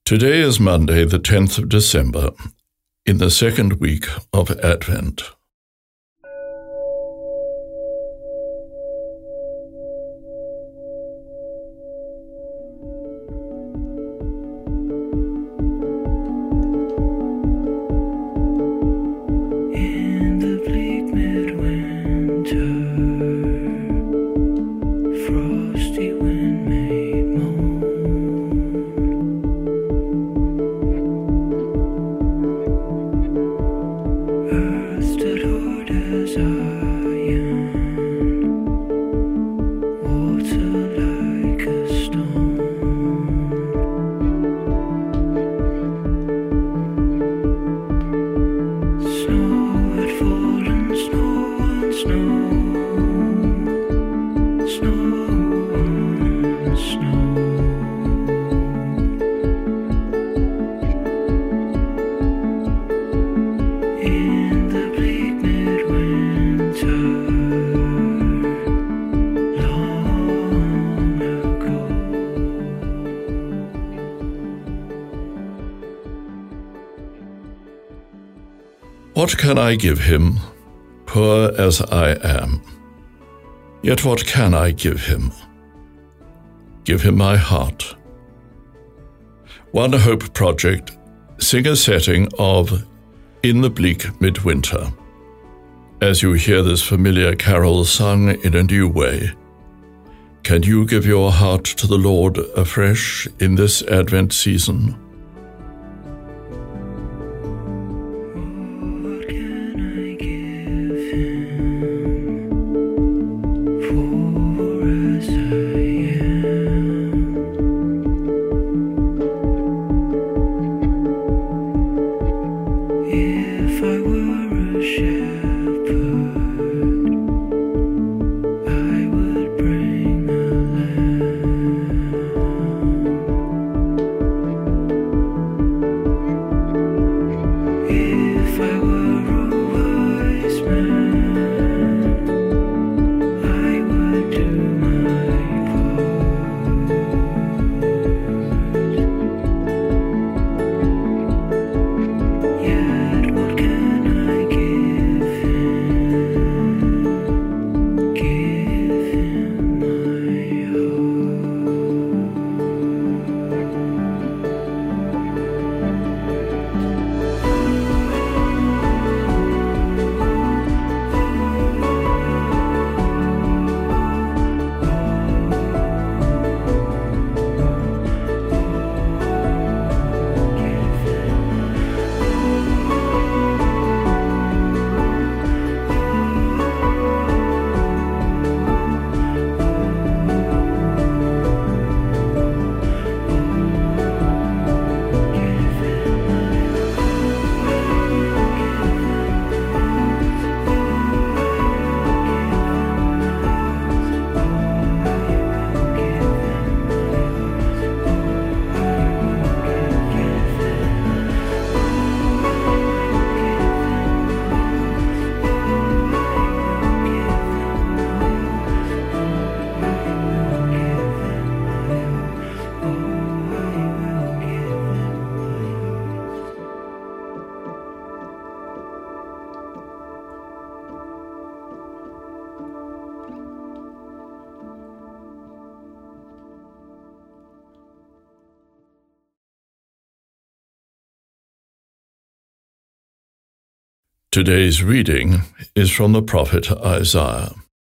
Today is Monday, the 10th of December, in the second week of Advent. In the bleak midwinter, frosty wind made moan. Earth stood hard as iron, water like a stone. Snow had fallen, snow on snow, snow on snow. In the bleak midwinter, long ago. What can I give him, poor as I am? Yet what can I give him? Give him my heart. One Hope Project, sing a setting of In the Bleak Midwinter. As you hear this familiar carol sung in a new way, can you give your heart to the Lord afresh in this Advent season? What can I give him, poor as I am? If I were a shepherd, I would bring a lamb. If I were a wise man, I would do my part. Yet what can I give him? Give him my Today's reading is from the prophet Isaiah.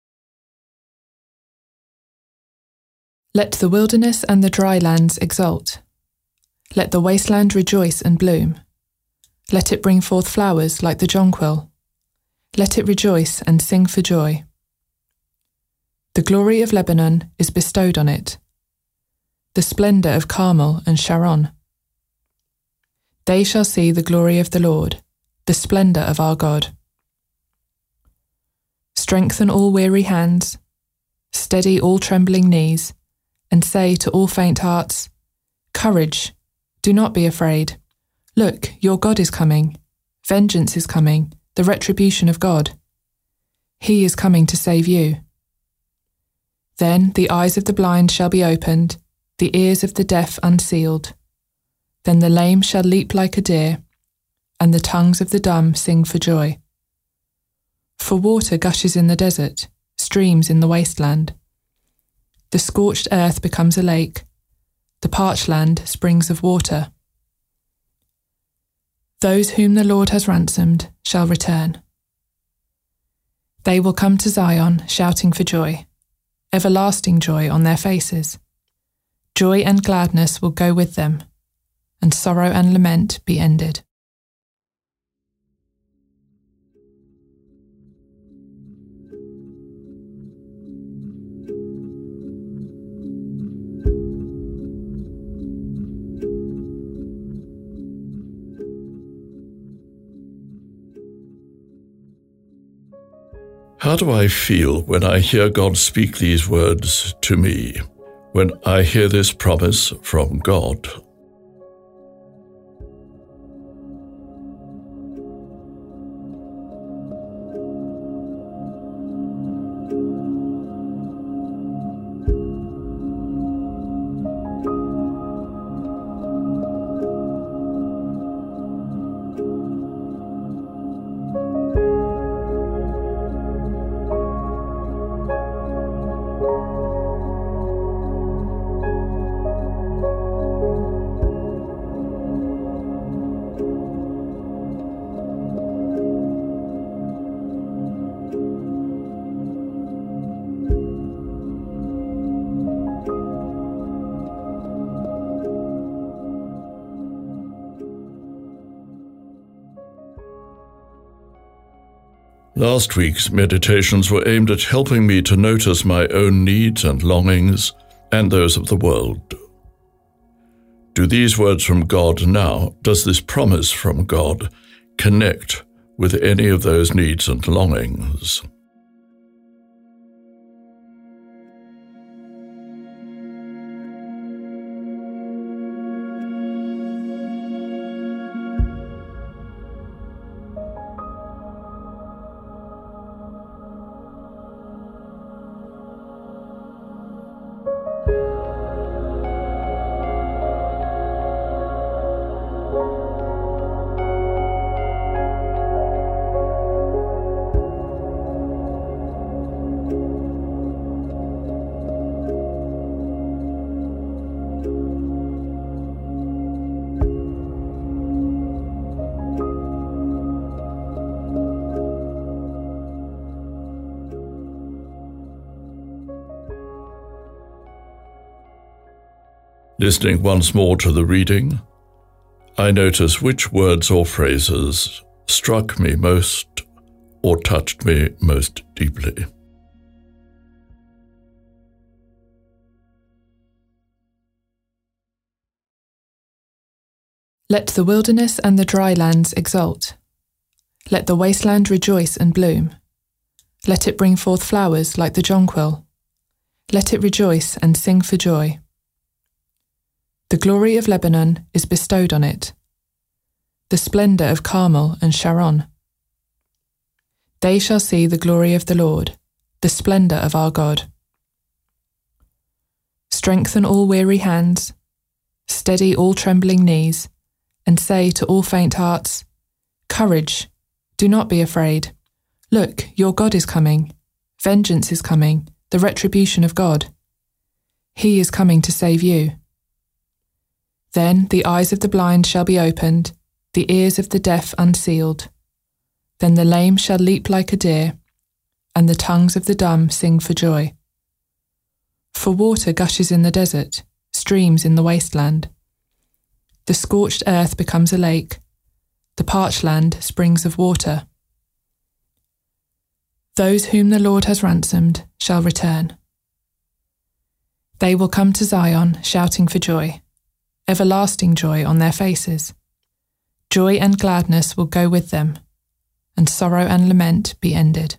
Let the wilderness and the dry lands exult. Let the wasteland rejoice and bloom. Let it bring forth flowers like the jonquil. Let it rejoice and sing for joy. The glory of Lebanon is bestowed on it, the splendour of Carmel and Sharon. They shall see the glory of the Lord, the splendour of our God. Strengthen all weary hands, steady all trembling knees, and say to all faint hearts, Courage, do not be afraid. Look, your God is coming. Vengeance is coming, the retribution of God. He is coming to save you. Then the eyes of the blind shall be opened, the ears of the deaf unsealed. Then the lame shall leap like a deer, and the tongues of the dumb sing for joy. For water gushes in the desert, streams in the wasteland. The scorched earth becomes a lake, the parched land springs of water. Those whom the Lord has ransomed shall return. They will come to Zion shouting for joy, everlasting joy on their faces. Joy and gladness will go with them, and sorrow and lament be ended. How do I feel when I hear God speak these words to me, when I hear this promise from God? Last week's meditations were aimed at helping me to notice my own needs and longings and those of the world. Do these words from God now, does this promise from God connect with any of those needs and longings? Listening once more to the reading, I notice which words or phrases struck me most or touched me most deeply. Let the wilderness and the dry lands exult. Let the wasteland rejoice and bloom. Let it bring forth flowers like the jonquil. Let it rejoice and sing for joy. The glory of Lebanon is bestowed on it, the splendour of Carmel and Sharon. They shall see the glory of the Lord, the splendour of our God. Strengthen all weary hands, steady all trembling knees, and say to all faint hearts, Courage, do not be afraid. Look, your God is coming. Vengeance is coming, the retribution of God. He is coming to save you. Then the eyes of the blind shall be opened, the ears of the deaf unsealed. Then the lame shall leap like a deer, and the tongues of the dumb sing for joy. For water gushes in the desert, streams in the wasteland. The scorched earth becomes a lake, the parched land springs of water. Those whom the Lord has ransomed shall return. They will come to Zion shouting for joy, everlasting joy on their faces. Joy and gladness will go with them, and sorrow and lament be ended.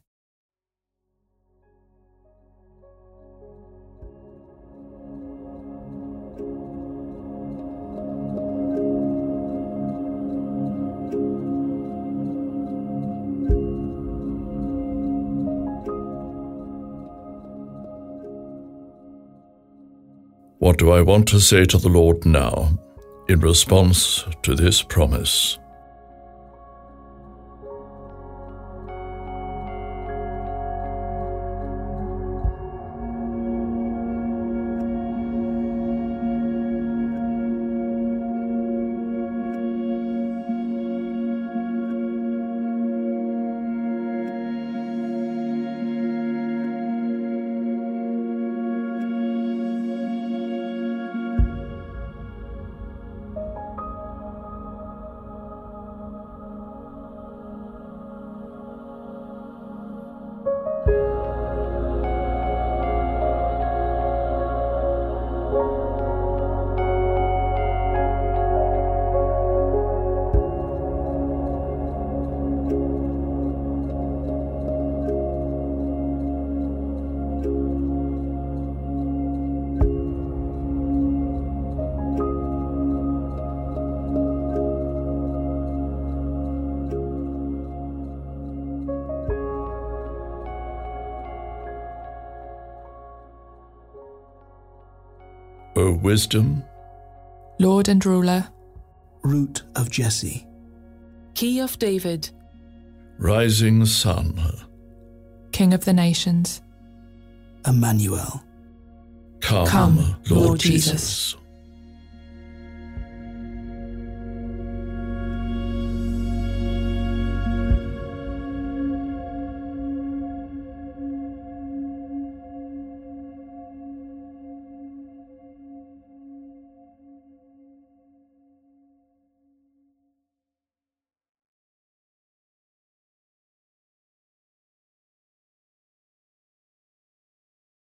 What do I want to say to the Lord now, in response to this promise. O wisdom, Lord and ruler, Root of Jesse, Key of David, rising sun, King of the nations, Emmanuel. come, Come, Lord Lord Jesus.